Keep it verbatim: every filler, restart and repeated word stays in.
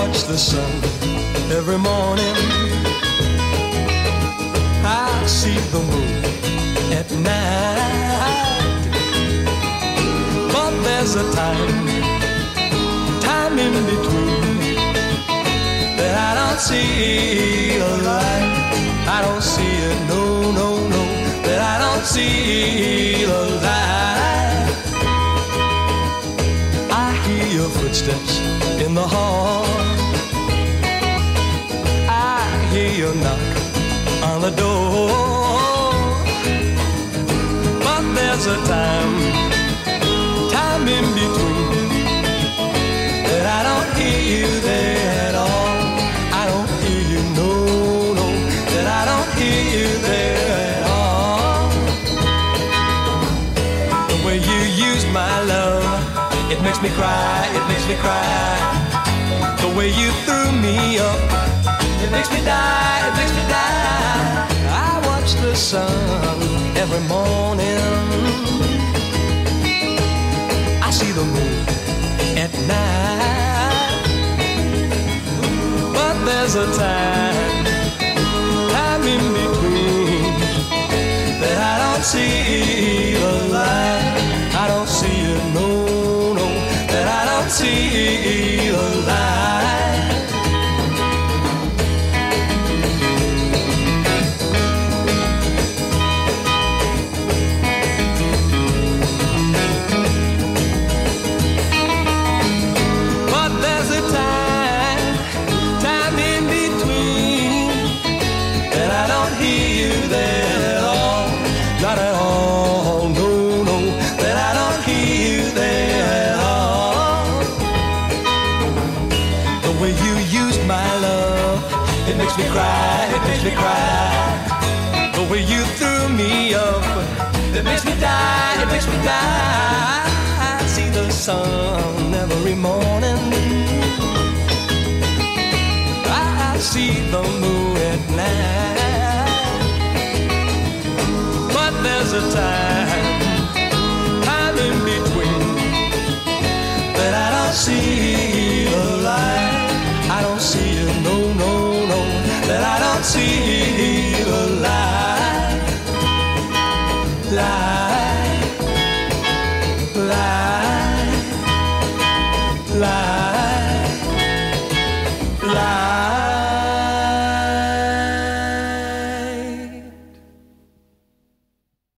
watch the sun every morning. I see the moon at night. But there's a time, time in between, that I don't see a light. I don't see it, no, no, no, that I don't see the light. I hear your footsteps in the hall. I hear your knock on the door. But there's a time, time in between, that I don't hear you there at all. I don't hear you, no, no, that I don't hear you there at all. The way you use my love, it makes me cry, it makes me cry. The way you threw me up, it makes me die, it makes me die. I watch the sun every morning. I see the moon at night. But there's a time, time in between, that I don't see the light. I don't see it, no, no, that I don't see the light. But there's a time, time in between, that I don't hear you there at all. Not at all, no, no, that I don't hear you there at all. The way you used my love, it makes me cry, it makes me cry. The way you threw me up, it makes me die, it makes me die. I see the sun every morning. I see the moon at night. But there's a time, time in between, that I don't see the light. I don't see it, no, no, no, that I don't see the light. Light.